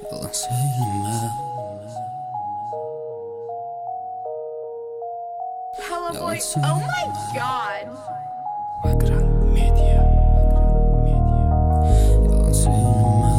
Yalan söyleme. Hella boy. Oh my god. Vakran Media. Yalan söyleme.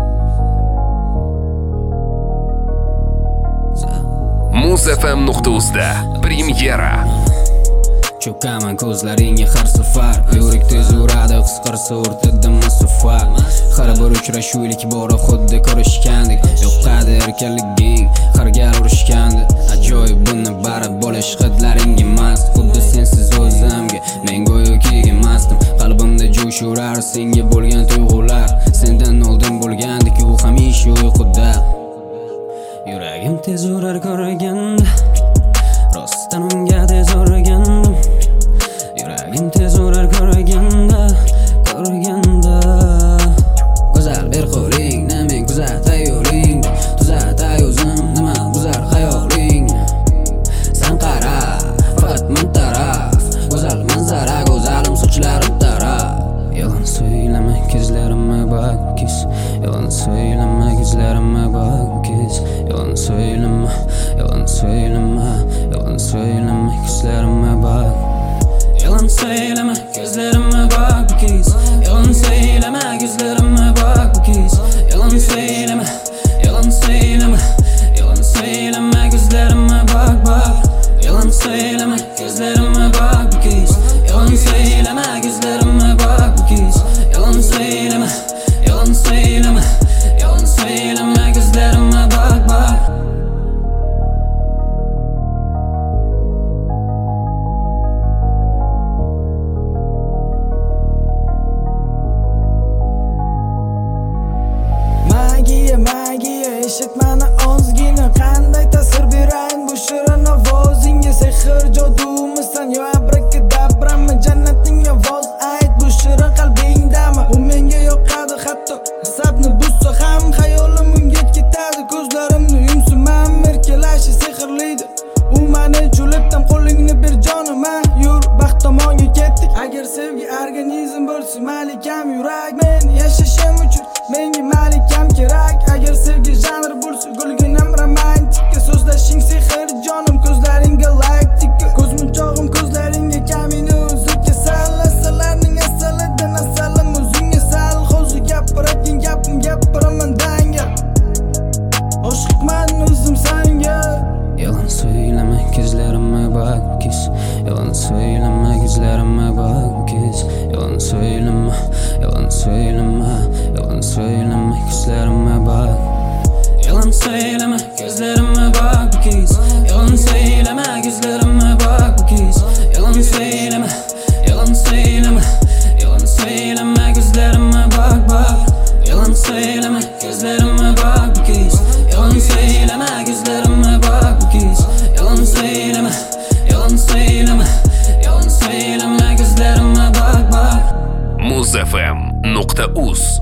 Muz.fm.uz'da premyera. Cho'kaman ko'zlaringga har safar. Yurak tez uradi, qisqarsa o'rtada masofat. Har bir uchrashuvlik bora xuddi ko'rishgandek. Yo'qadi erkinliging, har gal urishgandi. Ajoyib buni bari bo'lish hidlaringga mast. Xuddi sensiz o'zimga men go'yoki emasdim. Qalbimda jo'sh urar senga bo'lgan tuyg'ular. Sendan oldin bo'lgandek u hamisha uyquda. Yuragim tez urar ko'rganda, rostdan unga tez urgandim. Yuragim tez urar ko'rganda. Go'zal bir qo'lingni men kuzatay yo'ling, tuzatay o'zim nima buzar xayoling. Sen qara, faqat men taraf, go'zal manzara, go'zalim sochlarim taraf. Yalan söyleme gözlerime bak kız. Yalan söyleme gözlerime bak kız. Yalan söyleme, yalan söyleme, yalan söyleme gözlerime bak. Yalan söyleme gözlerime bak kız. Yalan söyleme gözlerime bak kız. Yalan söyleme, yalan söyleme, yalan söyleme gözlerime bak. Yalan söyleme gözlerime bak kız. Yalan söyleme gözlerime bak kız. Yalan söyleme, yalan söyleme, yalan söyleme gözlerime bak. Magiya eshitmani ozgina qanday ta'sir berayin bu shirin ovozingga. Sehr jodumisan yo abrakadabrami, jannatning ovoz ayt bu shirin qalbingdami. U menga yoqadi hatto hisobni buzsa ham, xayolim unga ketadi. Ko'zlarimni yumsam merkalashi sehrliydi. U meni julibdan qo'lingni ber jonim, yur baxt tomonga ketdik. Agar sevgi organizm bo'lsa malikam yurak, men yashashim uchun menga malikam kerak. Agar sevgi janr bo'lsa gulginam romantika, so'zlashing sehr jonim, ko'zlaring galaktika. Ko'zmunchog'im ko'zlaringga kamina o'zi kasal, asallarning asalidan asalim o'zingga sal. Hozir gapiradigan gapim gapiraman dangal, oshiqman o'zim senga. Yalan söyleme gözlerime bak kız. Yalan söyleme gözlerime bak kız. Yalan söyleme, yalan söyleme, yalan söyleme gözlerime bak. Yalan söyleme gözlerime bak kız. Yalan söyleme gözlerime bak kız. Yalan söyleme, yalan söyleme, yalan söyleme gözlerime bak. Yalan söyleme gözlerime bak kız. Yalan söyleme gözlerime bak kız. Yalan söyleme, yalan söyleme, yalan söyleme gözlerime bak. Muz.fm.uz